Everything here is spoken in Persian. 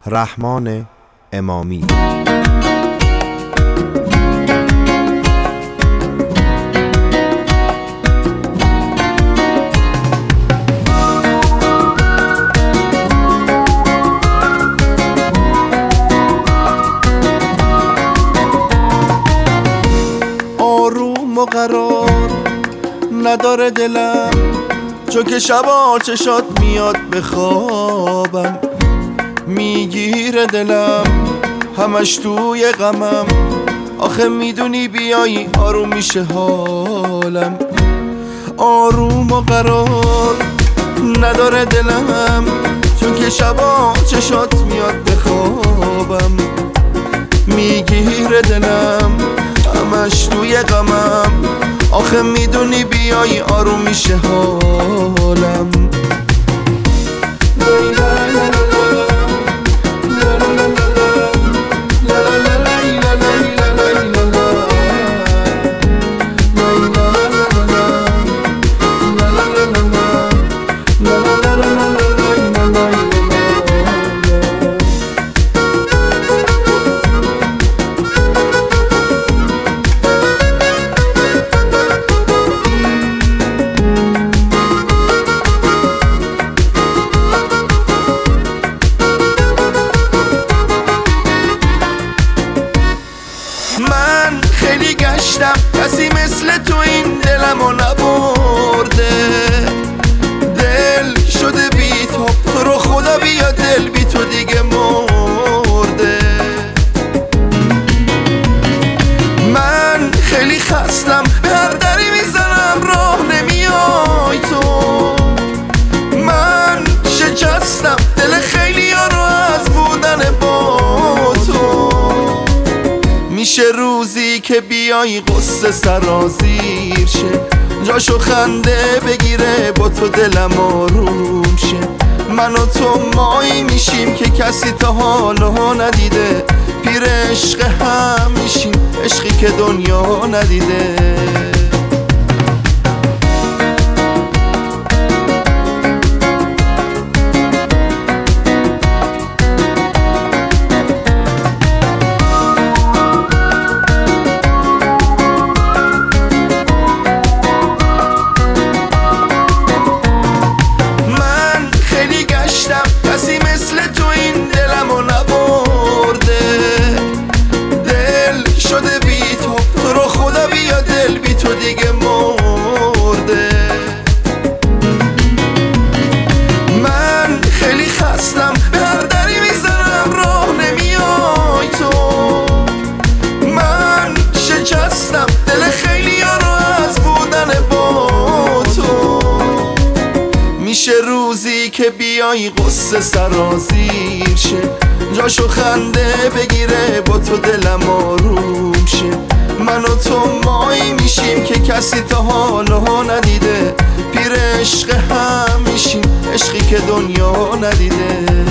رحمان امامی. آروم و قرار نداره دلم، چون که شبا چشات میاد بخوابم، میگیره دلم همش توی غمم. آخه میدونی بیایی آروم میشه حالم. آروم و قرار نداره دلم، چون که شبا چشات میاد بخوابم، میگیره دلم همش توی غمم. آخه میدونی بیایی آروم میشه حالم. من خیلی گشتم، کسی مثل تو این دلمو نبرده. دل شده بی تو رو خدا بیا دل بی تو دیگه مرده. من خیلی خستم، به هر دری میزنم راه نمیای تو. من شکستم دل خیلی ها رو از بودن با تو. میشه روزی که بیایی قصه سرازیر شه، جاشو خنده بگیره با تو دلم آروم شه. من و تو مایی میشیم که کسی تا حالا ندیده، پیر عشق هم میشیم، عشقی که دنیا ندیده. کسی مثل تو این دلمو نبرده. دل شده بی تو رو خدا بیا دل بی تو دیگه مرده. من خیلی خستم، به هر دری میزنم راه نمیای تو. من شکستم دل خیلی ها رو از بودن با تو. میشه روزی که بیایی قصه سرازیر شه، جاشو خنده بگیره با تو دلم آروم شه. من و تو مایی میشیم که کسی تا حالا ندیده، پیر عشق هم میشیم، عشقی که دنیا ندیده.